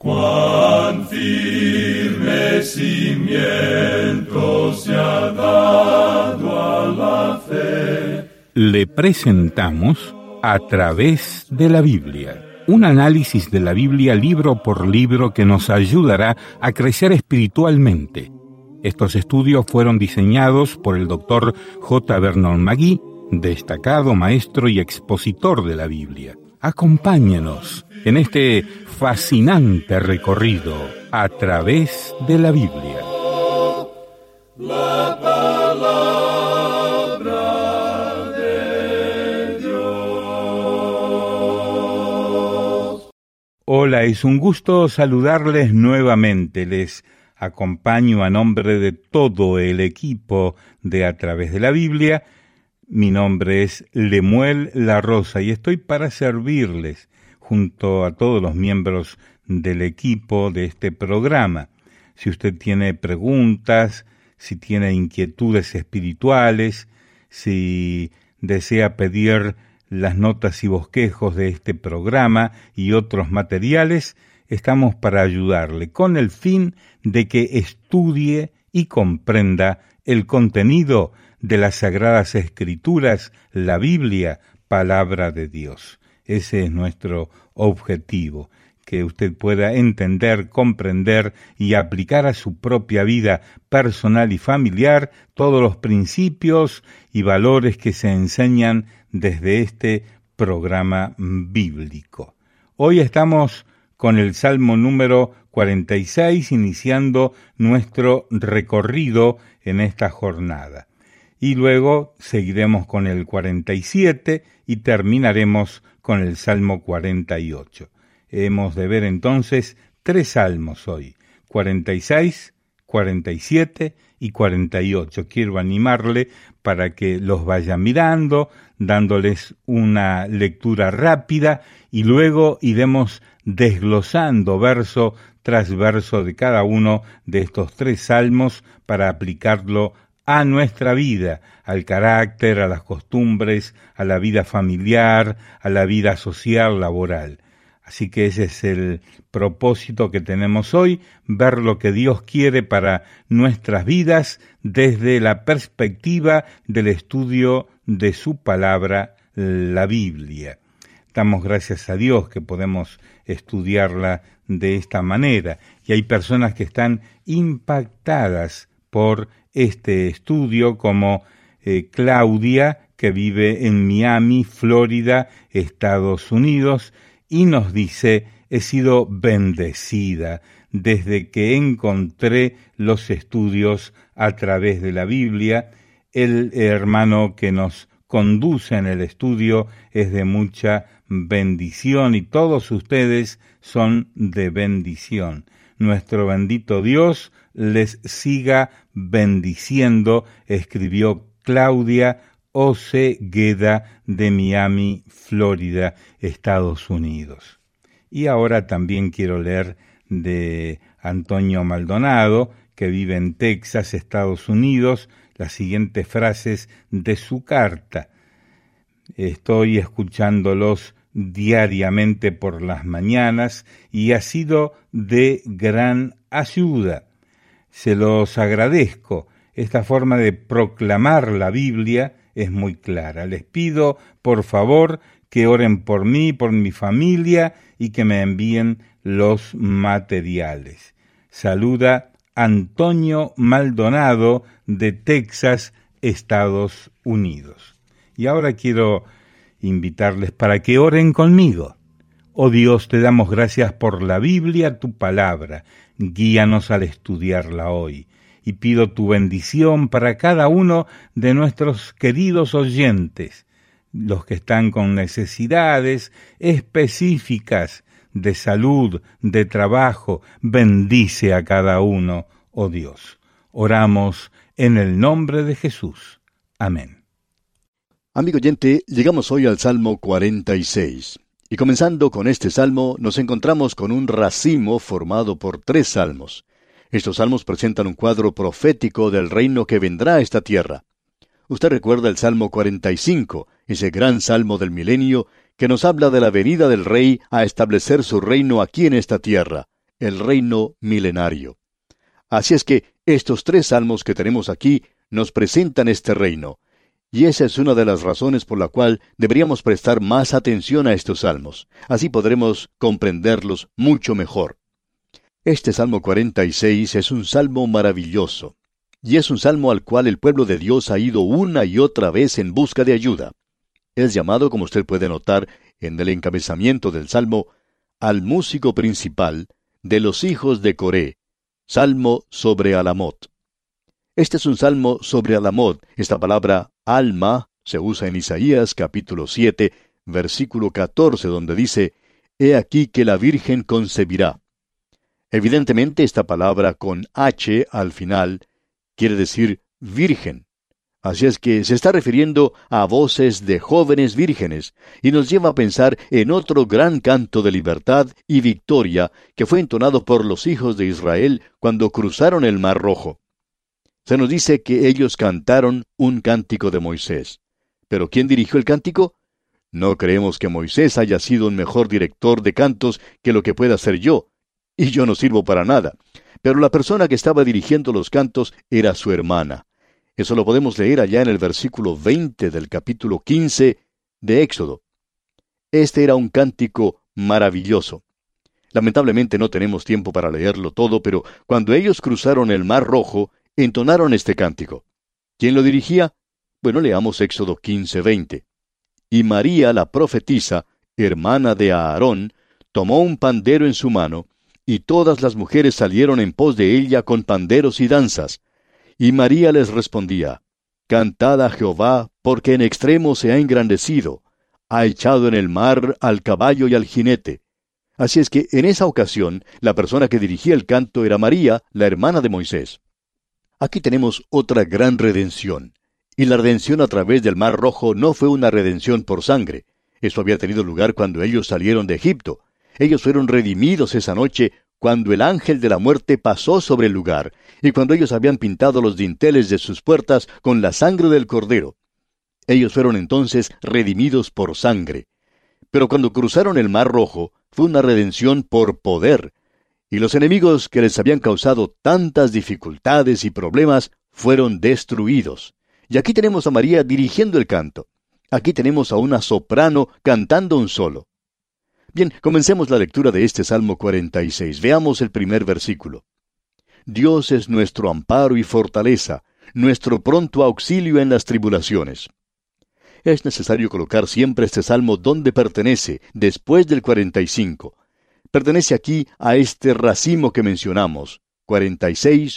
Cuán firme cimiento se ha dado a la fe. Le presentamos A través de la Biblia, un análisis de la Biblia libro por libro que nos ayudará a crecer espiritualmente. Estos estudios fueron diseñados por el Dr. J. Vernon McGee, destacado maestro y expositor de la Biblia. Acompáñenos en este fascinante recorrido a través de la Biblia. La palabra de Dios. Hola, es un gusto saludarles nuevamente. Les acompaño a nombre de todo el equipo de A través de la Biblia. Mi nombre es Lemuel La Rosa y estoy para servirles junto a todos los miembros del equipo de este programa. Si usted tiene preguntas, si tiene inquietudes espirituales, si desea pedir las notas y bosquejos de este programa y otros materiales, estamos para ayudarle con el fin de que estudie y comprenda el contenido de las Sagradas Escrituras, la Biblia, palabra de Dios. Ese es nuestro objetivo, que usted pueda entender, comprender y aplicar a su propia vida personal y familiar todos los principios y valores que se enseñan desde este programa bíblico. Hoy estamos con el Salmo número 46, iniciando nuestro recorrido en esta jornada. Y luego seguiremos con el 47 y terminaremos con el Salmo 48. Hemos de ver entonces 3 salmos hoy, 46, 47 y 48. Quiero animarle para que los vaya mirando, dándoles una lectura rápida y luego iremos desglosando verso tras verso de cada uno de estos 3 salmos para aplicarlo a nuestra vida, al carácter, a las costumbres, a la vida familiar, a la vida social, laboral. Así que ese es el propósito que tenemos hoy, ver lo que Dios quiere para nuestras vidas desde la perspectiva del estudio de su palabra, la Biblia. Damos gracias a Dios que podemos estudiarla de esta manera, y hay personas que están impactadas por este estudio, como Claudia, que vive en Miami, Florida, Estados Unidos, y nos dice: he sido bendecida desde que encontré los estudios a través de la Biblia. El hermano que nos conduce en el estudio es de mucha bendición y todos ustedes son de bendición. Nuestro bendito Dios les siga bendiciendo, escribió Claudia Ocegueda de Miami, Florida, Estados Unidos. Y ahora también quiero leer de Antonio Maldonado, que vive en Texas, Estados Unidos, las siguientes frases de su carta. Estoy escuchándolos diariamente por las mañanas y ha sido de gran ayuda. Se los agradezco. Esta forma de proclamar la Biblia es muy clara. Les pido, por favor, que oren por mí, por mi familia y que me envíen los materiales. Saluda Antonio Maldonado de Texas, Estados Unidos. Y ahora quiero invitarles para que oren conmigo. Oh Dios, te damos gracias por la Biblia, tu palabra. Guíanos al estudiarla hoy. Y pido tu bendición para cada uno de nuestros queridos oyentes, los que están con necesidades específicas de salud, de trabajo. Bendice a cada uno, oh Dios. Oramos en el nombre de Jesús. Amén. Amigo oyente, llegamos hoy al Salmo 46. Y comenzando con este salmo, nos encontramos con un racimo formado por 3 salmos. Estos salmos presentan un cuadro profético del reino que vendrá a esta tierra. Usted recuerda el Salmo 45, ese gran salmo del milenio, que nos habla de la venida del Rey a establecer su reino aquí en esta tierra. el reino milenario. Así es que estos 3 salmos que tenemos aquí nos presentan este reino, y esa es una de las razones por la cual deberíamos prestar más atención a estos salmos. Así podremos comprenderlos mucho mejor. Este Salmo 46 es un salmo maravilloso, y es un salmo al cual el pueblo de Dios ha ido una y otra vez en busca de ayuda. Es llamado, como usted puede notar en el encabezamiento del salmo, al músico principal de los hijos de Coré, salmo sobre Alamot. Este es un salmo sobre Alamot. Esta palabra alma se usa en Isaías capítulo 7, versículo 14, donde dice, «He aquí que la Virgen concebirá». Evidentemente esta palabra con H al final quiere decir virgen. Así es que se está refiriendo a voces de jóvenes vírgenes, y nos lleva a pensar en otro gran canto de libertad y victoria que fue entonado por los hijos de Israel cuando cruzaron el Mar Rojo. Se nos dice que ellos cantaron un cántico de Moisés. ¿Pero quién dirigió el cántico? No creemos que Moisés haya sido un mejor director de cantos que lo que pueda ser yo, y yo no sirvo para nada. Pero la persona que estaba dirigiendo los cantos era su hermana. Eso lo podemos leer allá en el versículo 20 del capítulo 15 de Éxodo. Este era un cántico maravilloso. Lamentablemente no tenemos tiempo para leerlo todo, pero cuando ellos cruzaron el Mar Rojo, entonaron este cántico. ¿Quién lo dirigía? Bueno, leamos Éxodo 15:20. Y María, la profetisa, hermana de Aarón, tomó un pandero en su mano, y todas las mujeres salieron en pos de ella con panderos y danzas. Y María les respondía, «Cantad a Jehová, porque en extremo se ha engrandecido, ha echado en el mar al caballo y al jinete». Así es que en esa ocasión, la persona que dirigía el canto era María, la hermana de Moisés. Aquí tenemos otra gran redención. Y la redención a través del Mar Rojo no fue una redención por sangre. Esto había tenido lugar cuando ellos salieron de Egipto. Ellos fueron redimidos esa noche cuando el ángel de la muerte pasó sobre el lugar, y cuando ellos habían pintado los dinteles de sus puertas con la sangre del cordero. Ellos fueron entonces redimidos por sangre. Pero cuando cruzaron el Mar Rojo, fue una redención por poder. Y los enemigos que les habían causado tantas dificultades y problemas fueron destruidos. Y aquí tenemos a María dirigiendo el canto. Aquí tenemos a una soprano cantando un solo. Bien, comencemos la lectura de este Salmo 46. Veamos el primer versículo. Dios es nuestro amparo y fortaleza, nuestro pronto auxilio en las tribulaciones. Es necesario colocar siempre este salmo donde pertenece, después del 45. Pertenece aquí a este racimo que mencionamos, 46,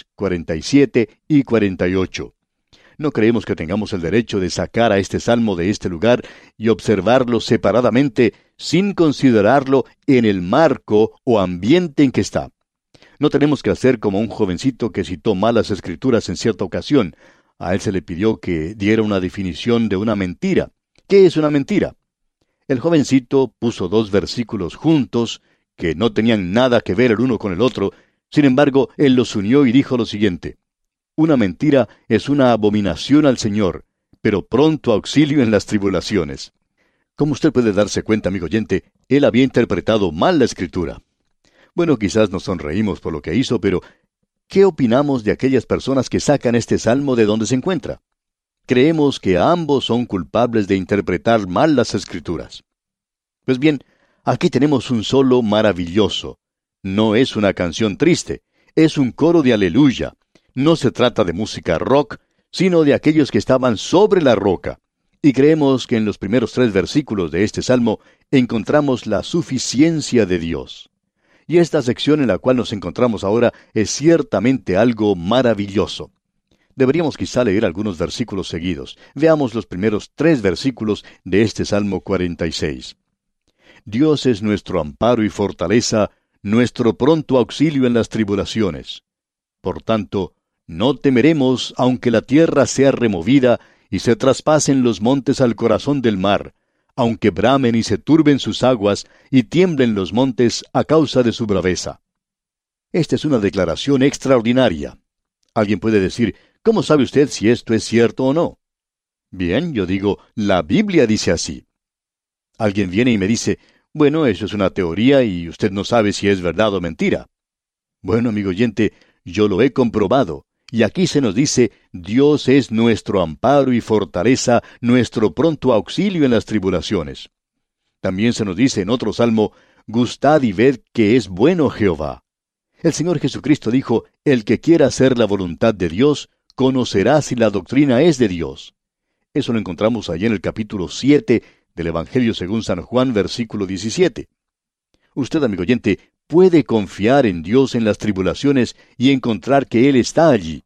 47 y 48. No creemos que tengamos el derecho de sacar a este salmo de este lugar y observarlo separadamente sin considerarlo en el marco o ambiente en que está. No tenemos que hacer como un jovencito que citó malas escrituras en cierta ocasión. A él se le pidió que diera una definición de una mentira. ¿Qué es una mentira? El jovencito puso 2 versículos juntos que no tenían nada que ver el uno con el otro. Sin embargo, él los unió y dijo lo siguiente: una mentira es una abominación al Señor, pero pronto auxilio en las tribulaciones. Como usted puede darse cuenta, amigo oyente, él había interpretado mal la Escritura. Bueno, quizás nos sonreímos por lo que hizo, pero ¿qué opinamos de aquellas personas que sacan este salmo de donde se encuentra? Creemos que ambos son culpables de interpretar mal las Escrituras. Pues bien, aquí tenemos un solo maravilloso. No es una canción triste, es un coro de aleluya. No se trata de música rock, sino de aquellos que estaban sobre la roca. Y creemos que en los primeros 3 versículos de este salmo encontramos la suficiencia de Dios. Y esta sección en la cual nos encontramos ahora es ciertamente algo maravilloso. Deberíamos quizá leer algunos versículos seguidos. Veamos los primeros 3 versículos de este Salmo 46. Dios es nuestro amparo y fortaleza, nuestro pronto auxilio en las tribulaciones. Por tanto, no temeremos aunque la tierra sea removida y se traspasen los montes al corazón del mar, aunque bramen y se turben sus aguas y tiemblen los montes a causa de su braveza. Esta es una declaración extraordinaria. Alguien puede decir, ¿cómo sabe usted si esto es cierto o no? Bien, yo digo, la Biblia dice así. Alguien viene y me dice, bueno, eso es una teoría y usted no sabe si es verdad o mentira. Bueno, amigo oyente, yo lo he comprobado. Y aquí se nos dice, Dios es nuestro amparo y fortaleza, nuestro pronto auxilio en las tribulaciones. También se nos dice en otro salmo, gustad y ved que es bueno Jehová. El Señor Jesucristo dijo, el que quiera hacer la voluntad de Dios, conocerá si la doctrina es de Dios. Eso lo encontramos allí en el capítulo 7 del Evangelio según San Juan, versículo 17. Usted, amigo oyente, puede confiar en Dios en las tribulaciones y encontrar que Él está allí.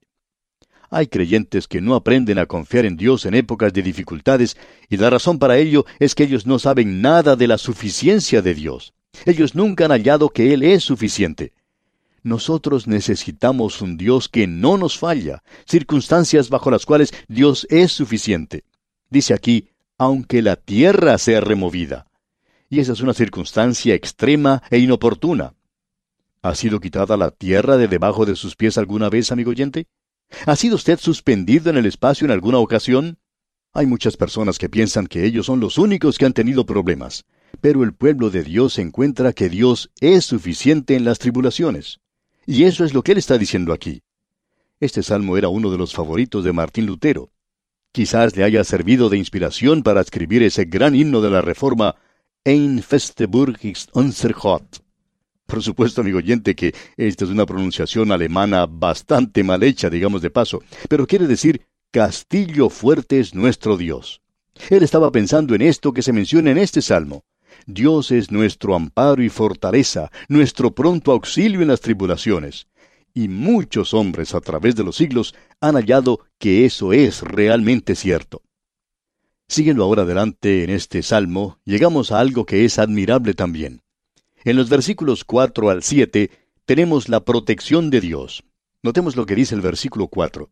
Hay creyentes que no aprenden a confiar en Dios en épocas de dificultades, y la razón para ello es que ellos no saben nada de la suficiencia de Dios. Ellos nunca han hallado que Él es suficiente. Nosotros necesitamos un Dios que no nos falla, circunstancias bajo las cuales Dios es suficiente. Dice aquí, aunque la tierra sea removida. Y esa es una circunstancia extrema e inoportuna. ¿Ha sido quitada la tierra de debajo de sus pies alguna vez, amigo oyente? ¿Ha sido usted suspendido en el espacio en alguna ocasión? Hay muchas personas que piensan que ellos son los únicos que han tenido problemas, pero el pueblo de Dios encuentra que Dios es suficiente en las tribulaciones. Y eso es lo que él está diciendo aquí. Este salmo era uno de los favoritos de Martín Lutero. Quizás le haya servido de inspiración para escribir ese gran himno de la Reforma, Ein feste Burg ist unser Gott. Por supuesto, amigo oyente, que esta es una pronunciación alemana bastante mal hecha, digamos de paso, pero quiere decir, castillo fuerte es nuestro Dios. Él estaba pensando en esto que se menciona en este salmo. Dios es nuestro amparo y fortaleza, nuestro pronto auxilio en las tribulaciones. Y muchos hombres a través de los siglos han hallado que eso es realmente cierto. Siguiendo ahora adelante en este salmo, llegamos a algo que es admirable también. En los versículos 4 al 7 tenemos la protección de Dios. Notemos lo que dice el versículo 4.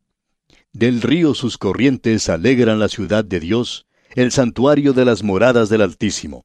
Del río sus corrientes alegran la ciudad de Dios, el santuario de las moradas del Altísimo.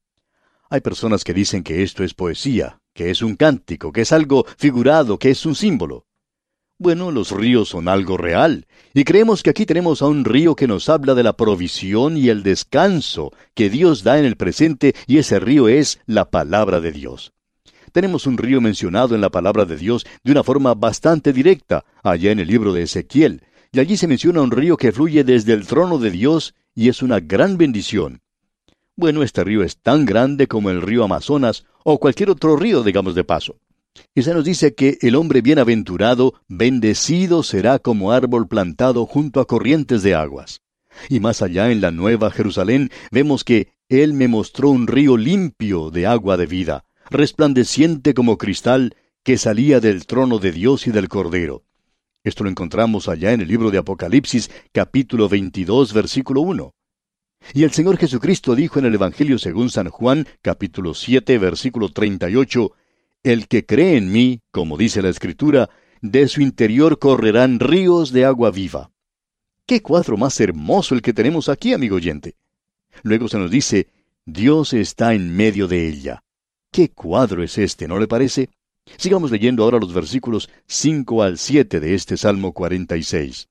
Hay personas que dicen que esto es poesía, que es un cántico, que es algo figurado, que es un símbolo. Bueno, los ríos son algo real, y creemos que aquí tenemos a un río que nos habla de la provisión y el descanso que Dios da en el presente, y ese río es la palabra de Dios. Tenemos un río mencionado en la palabra de Dios de una forma bastante directa, allá en el libro de Ezequiel, y allí se menciona un río que fluye desde el trono de Dios, y es una gran bendición. Bueno, este río es tan grande como el río Amazonas, o cualquier otro río, digamos de paso. Y se nos dice que el hombre bienaventurado, bendecido será como árbol plantado junto a corrientes de aguas. Y más allá en la Nueva Jerusalén, vemos que Él me mostró un río limpio de agua de vida, resplandeciente como cristal, que salía del trono de Dios y del Cordero. Esto lo encontramos allá en el libro de Apocalipsis, capítulo 22, versículo 1. Y el Señor Jesucristo dijo en el Evangelio según San Juan, capítulo 7, versículo 38, el que cree en mí, como dice la Escritura, de su interior correrán ríos de agua viva. ¡Qué cuadro más hermoso el que tenemos aquí, amigo oyente! Luego se nos dice, Dios está en medio de ella. ¡Qué cuadro es este, no le parece? Sigamos leyendo ahora los versículos 5 al 7 de este Salmo 46.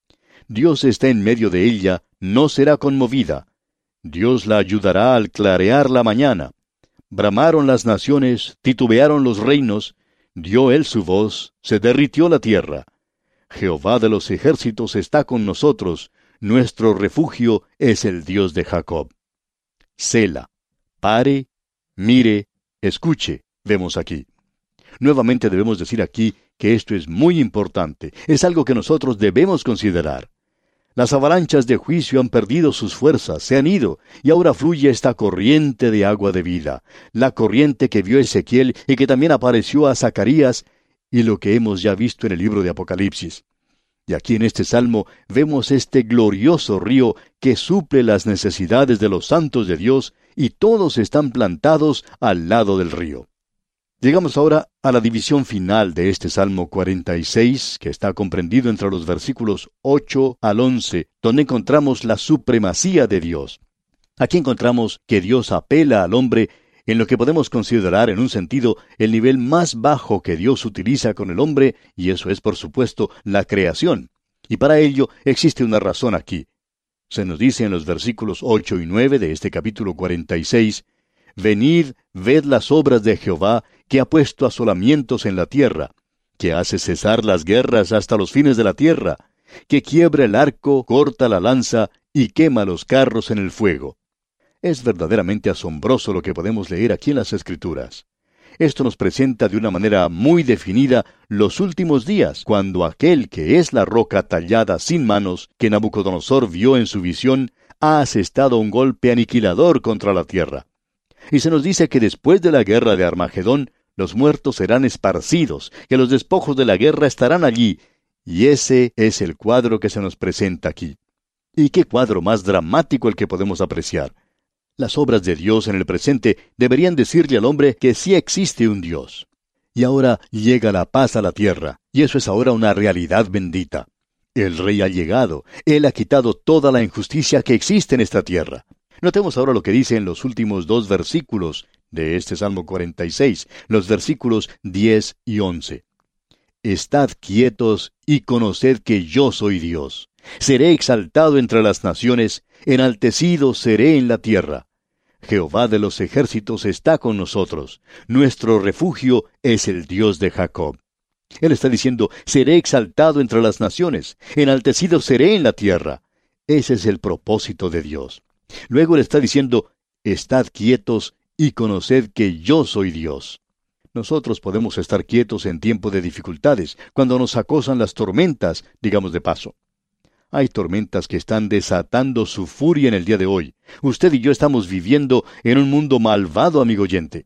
Dios está en medio de ella, no será conmovida. Dios la ayudará al clarear la mañana. Bramaron las naciones, titubearon los reinos, dio él su voz, se derritió la tierra. Jehová de los ejércitos está con nosotros, nuestro refugio es el Dios de Jacob. Sela. Pare, mire, escuche, vemos aquí. Nuevamente debemos decir aquí que esto es muy importante, es algo que nosotros debemos considerar. Las avalanchas de juicio han perdido sus fuerzas, se han ido, y ahora fluye esta corriente de agua de vida, la corriente que vio Ezequiel y que también apareció a Zacarías, y lo que hemos ya visto en el libro de Apocalipsis. Y aquí en este salmo vemos este glorioso río que suple las necesidades de los santos de Dios, y todos están plantados al lado del río. Llegamos ahora a la división final de este Salmo 46, que está comprendido entre los versículos 8 al 11, donde encontramos la supremacía de Dios. Aquí encontramos que Dios apela al hombre en lo que podemos considerar en un sentido el nivel más bajo que Dios utiliza con el hombre, y eso es por supuesto la creación. Y para ello existe una razón aquí. Se nos dice en los versículos 8 y 9 de este capítulo 46, Venid, ved las obras de Jehová, que ha puesto asolamientos en la tierra, que hace cesar las guerras hasta los fines de la tierra, que quiebra el arco, corta la lanza y quema los carros en el fuego. Es verdaderamente asombroso lo que podemos leer aquí en las Escrituras. Esto nos presenta de una manera muy definida los últimos días, cuando aquel que es la roca tallada sin manos, que Nabucodonosor vio en su visión, ha asestado un golpe aniquilador contra la tierra. Y se nos dice que después de la guerra de Armagedón, los muertos serán esparcidos, que los despojos de la guerra estarán allí, y ese es el cuadro que se nos presenta aquí. ¿Y qué cuadro más dramático el que podemos apreciar? Las obras de Dios en el presente deberían decirle al hombre que sí existe un Dios. Y ahora llega la paz a la tierra, y eso es ahora una realidad bendita. El Rey ha llegado, Él ha quitado toda la injusticia que existe en esta tierra. Notemos ahora lo que dice en los últimos 2 versículos de este Salmo 46, los versículos 10 y 11. Estad quietos y conoced que yo soy Dios. Seré exaltado entre las naciones, enaltecido seré en la tierra. Jehová de los ejércitos está con nosotros. Nuestro refugio es el Dios de Jacob. Él está diciendo, seré exaltado entre las naciones, enaltecido seré en la tierra. Ese es el propósito de Dios. Luego él está diciendo, estad quietos y conoced que yo soy Dios. Nosotros podemos estar quietos en tiempo de dificultades, cuando nos acosan las tormentas, digamos de paso. Hay tormentas que están desatando su furia en el día de hoy. Usted y yo estamos viviendo en un mundo malvado, amigo oyente.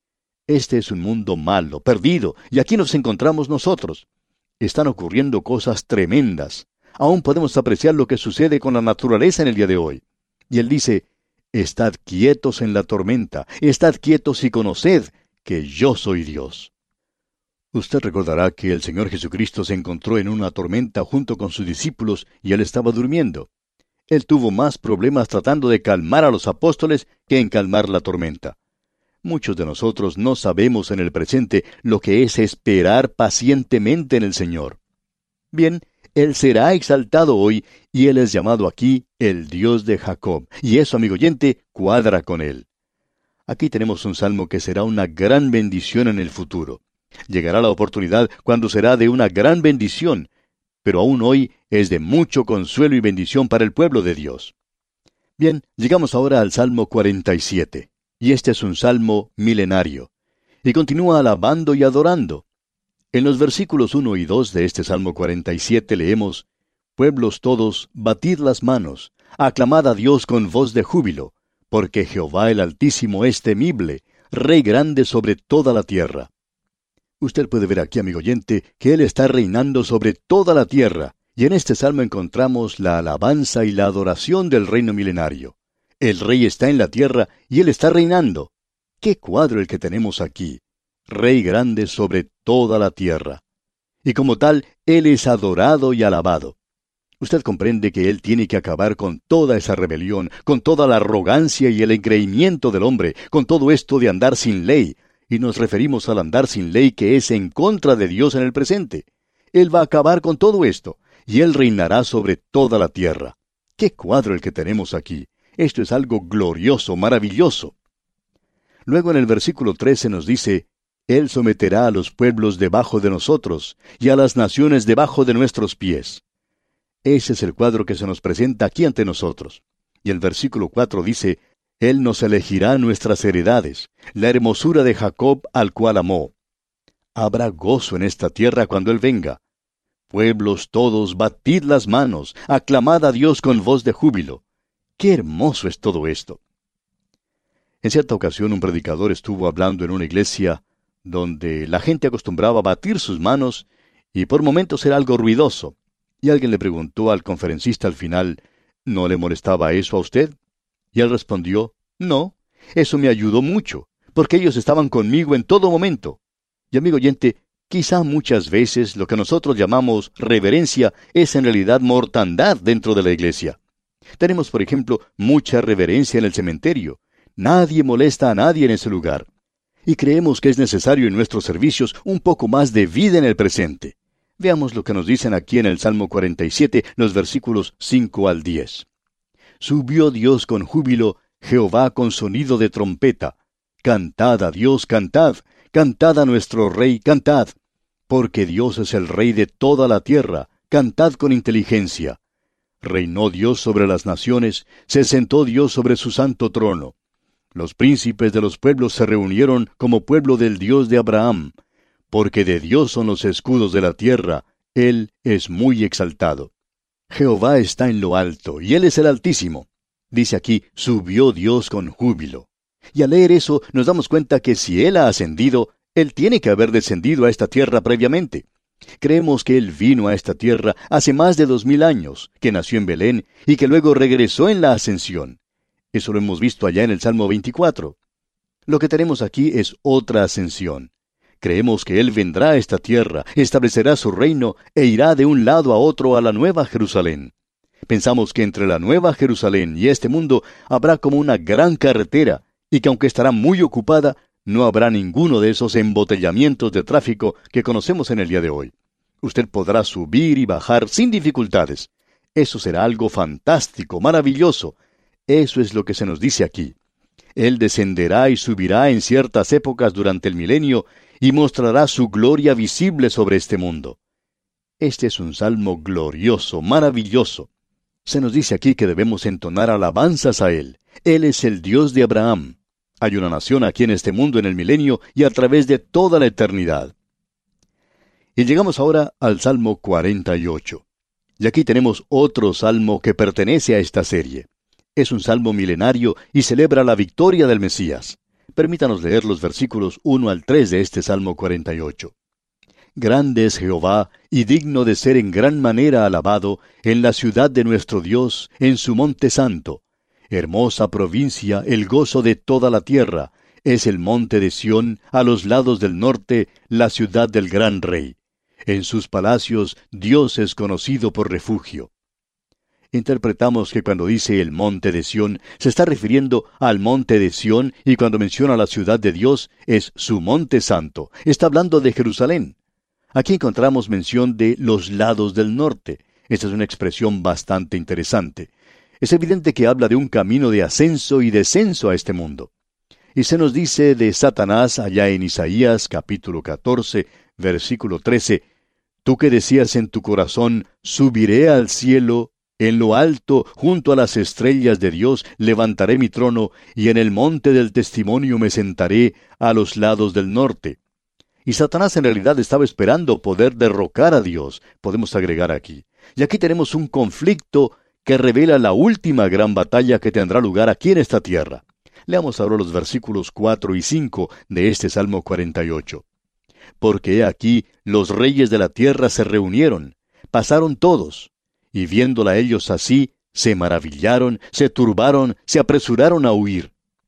Este es un mundo malo, perdido, y aquí nos encontramos nosotros. Están ocurriendo cosas tremendas. Aún podemos apreciar lo que sucede con la naturaleza en el día de hoy. Y él dice, estad quietos en la tormenta, estad quietos y conoced que yo soy Dios. Usted recordará que el Señor Jesucristo se encontró en una tormenta junto con sus discípulos y él estaba durmiendo. Él tuvo más problemas tratando de calmar a los apóstoles que en calmar la tormenta. Muchos de nosotros no sabemos en el presente lo que es esperar pacientemente en el Señor. Bien, Él será exaltado hoy y Él es llamado aquí el Dios de Jacob. Y eso, amigo oyente, cuadra con Él. Aquí tenemos un salmo que será una gran bendición en el futuro. Llegará la oportunidad cuando será de una gran bendición, pero aún hoy es de mucho consuelo y bendición para el pueblo de Dios. Bien, llegamos ahora al Salmo 47, y este es un salmo milenario, y continúa alabando y adorando. En los versículos 1 y 2 de este Salmo 47 leemos, Pueblos todos, batid las manos, aclamad a Dios con voz de júbilo, porque Jehová el Altísimo es temible, Rey grande sobre toda la tierra. Usted puede ver aquí, amigo oyente, que Él está reinando sobre toda la tierra, y en este salmo encontramos la alabanza y la adoración del reino milenario. El Rey está en la tierra y Él está reinando. ¡Qué cuadro el que tenemos aquí! Rey grande sobre toda la tierra. Y como tal, Él es adorado y alabado. Usted comprende que Él tiene que acabar con toda esa rebelión, con toda la arrogancia y el engreimiento del hombre, con todo esto de andar sin ley, y nos referimos al andar sin ley que es en contra de Dios en el presente. Él va a acabar con todo esto, y Él reinará sobre toda la tierra. ¡Qué cuadro el que tenemos aquí! Esto es algo glorioso, maravilloso. Luego en el versículo 13 nos dice, Él someterá a los pueblos debajo de nosotros, y a las naciones debajo de nuestros pies. Ese es el cuadro que se nos presenta aquí ante nosotros. Y el versículo 4 dice, Él nos elegirá nuestras heredades, la hermosura de Jacob al cual amó. Habrá gozo en esta tierra cuando Él venga. Pueblos todos, batid las manos, aclamad a Dios con voz de júbilo. ¡Qué hermoso es todo esto! En cierta ocasión un predicador estuvo hablando en una iglesia donde la gente acostumbraba a batir sus manos y por momentos era algo ruidoso. Y alguien le preguntó al conferencista al final, ¿no le molestaba eso a usted? Y él respondió, no, eso me ayudó mucho, porque ellos estaban conmigo en todo momento. Y amigo oyente, quizá muchas veces lo que nosotros llamamos reverencia es en realidad mortandad dentro de la iglesia. Tenemos, por ejemplo, mucha reverencia en el cementerio. Nadie molesta a nadie en ese lugar. Y creemos que es necesario en nuestros servicios un poco más de vida en el presente. Veamos lo que nos dicen aquí en el Salmo 47, los versículos 5 al 10. Subió Dios con júbilo, Jehová con sonido de trompeta. Cantad a Dios, cantad, cantad a nuestro Rey, cantad. Porque Dios es el Rey de toda la tierra, cantad con inteligencia. Reinó Dios sobre las naciones, se sentó Dios sobre su santo trono. Los príncipes de los pueblos se reunieron como pueblo del Dios de Abraham. Porque de Dios son los escudos de la tierra, Él es muy exaltado. Jehová está en lo alto, y Él es el Altísimo. Dice aquí, subió Dios con júbilo. Y al leer eso, nos damos cuenta que si Él ha ascendido, Él tiene que haber descendido a esta tierra previamente. Creemos que Él vino a esta tierra hace más de 2000 años, que nació en Belén, y que luego regresó en la ascensión. Eso lo hemos visto allá en el Salmo 24. Lo que tenemos aquí es otra ascensión. Creemos que Él vendrá a esta tierra, establecerá su reino e irá de un lado a otro a la Nueva Jerusalén. Pensamos que entre la Nueva Jerusalén y este mundo habrá como una gran carretera, y que aunque estará muy ocupada, no habrá ninguno de esos embotellamientos de tráfico que conocemos en el día de hoy. Usted podrá subir y bajar sin dificultades. Eso será algo fantástico, maravilloso. Eso es lo que se nos dice aquí. Él descenderá y subirá en ciertas épocas durante el milenio y mostrará su gloria visible sobre este mundo. Este es un salmo glorioso, maravilloso. Se nos dice aquí que debemos entonar alabanzas a Él. Él es el Dios de Abraham. Hay una nación aquí en este mundo en el milenio y a través de toda la eternidad. Y llegamos ahora al Salmo 48. Y aquí tenemos otro salmo que pertenece a esta serie. Es un salmo milenario y celebra la victoria del Mesías. Permítanos leer los versículos 1 al 3 de este Salmo 48. Grande es Jehová, y digno de ser en gran manera alabado, en la ciudad de nuestro Dios, en su monte santo. Hermosa provincia, el gozo de toda la tierra, es el monte de Sión, a los lados del norte, la ciudad del gran Rey. En sus palacios Dios es conocido por refugio. Interpretamos que cuando dice el monte de Sión, se está refiriendo al monte de Sión, y cuando menciona la ciudad de Dios, es su monte santo. Está hablando de Jerusalén. Aquí encontramos mención de los lados del norte. Esta es una expresión bastante interesante. Es evidente que habla de un camino de ascenso y descenso a este mundo. Y se nos dice de Satanás allá en Isaías capítulo 14, versículo 13, Tú que decías en tu corazón, subiré al cielo, en lo alto, junto a las estrellas de Dios, levantaré mi trono, y en el monte del testimonio me sentaré a los lados del norte. Y Satanás en realidad estaba esperando poder derrocar a Dios, podemos agregar aquí. Y aquí tenemos un conflicto que revela la última gran batalla que tendrá lugar aquí en esta tierra. Leamos ahora los versículos 4 y 5 de este Salmo 48. Porque he aquí, los reyes de la tierra se reunieron, pasaron todos, y viéndola ellos así, se maravillaron, se turbaron, se apresuraron a huir.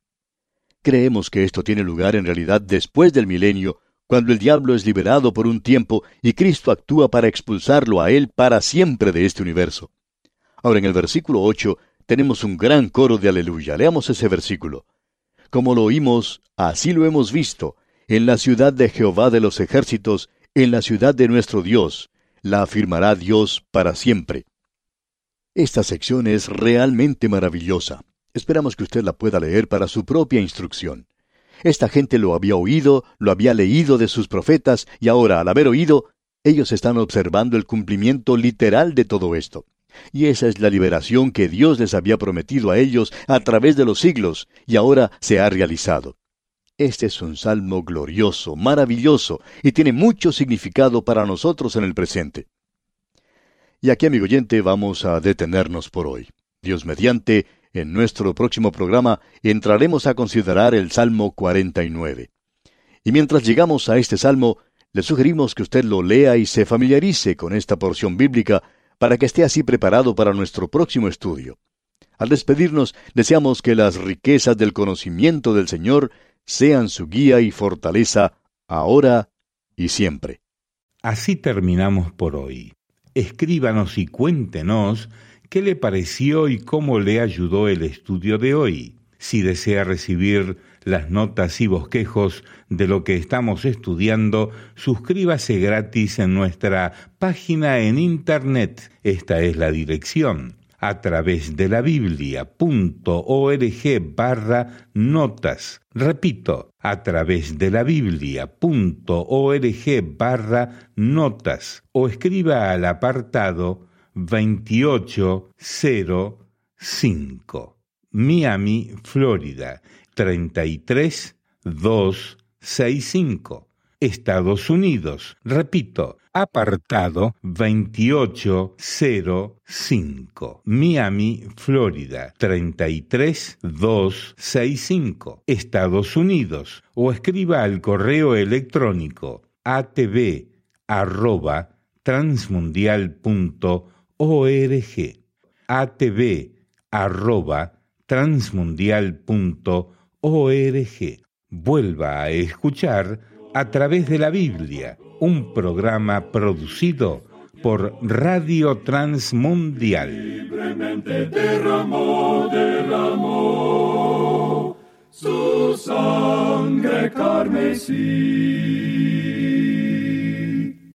Creemos que esto tiene lugar en realidad después del milenio, cuando el diablo es liberado por un tiempo y Cristo actúa para expulsarlo a él para siempre de este universo. Ahora en el versículo 8 tenemos un gran coro de aleluya. Leamos ese versículo. Como lo oímos, así lo hemos visto, en la ciudad de Jehová de los ejércitos, en la ciudad de nuestro Dios, la afirmará Dios para siempre. Esta sección es realmente maravillosa. Esperamos que usted la pueda leer para su propia instrucción. Esta gente lo había oído, lo había leído de sus profetas, y ahora, al haber oído, ellos están observando el cumplimiento literal de todo esto. Y esa es la liberación que Dios les había prometido a ellos a través de los siglos, y ahora se ha realizado. Este es un salmo glorioso, maravilloso, y tiene mucho significado para nosotros en el presente. Y aquí, amigo oyente, vamos a detenernos por hoy. Dios mediante, en nuestro próximo programa entraremos a considerar el Salmo 49. Y mientras llegamos a este salmo, le sugerimos que usted lo lea y se familiarice con esta porción bíblica para que esté así preparado para nuestro próximo estudio. Al despedirnos, deseamos que las riquezas del conocimiento del Señor sean su guía y fortaleza ahora y siempre. Así terminamos por hoy. Escríbanos y cuéntenos qué le pareció y cómo le ayudó el estudio de hoy. Si desea recibir las notas y bosquejos de lo que estamos estudiando, suscríbase gratis en nuestra página en internet. Esta es la dirección: a través de la Biblia.org/notas. Repito, a través de la Biblia.org/notas o escriba al apartado 2805, Miami, Florida 33265, Estados Unidos. Repito, apartado 2805, Miami, Florida 33265, Estados Unidos, o escriba al correo electrónico atv@transmundial.org, atv@transmundial.org. Vuelva a escuchar A través de la Biblia, un programa producido por Radio Transmundial. Libremente derramó su sangre carmesí.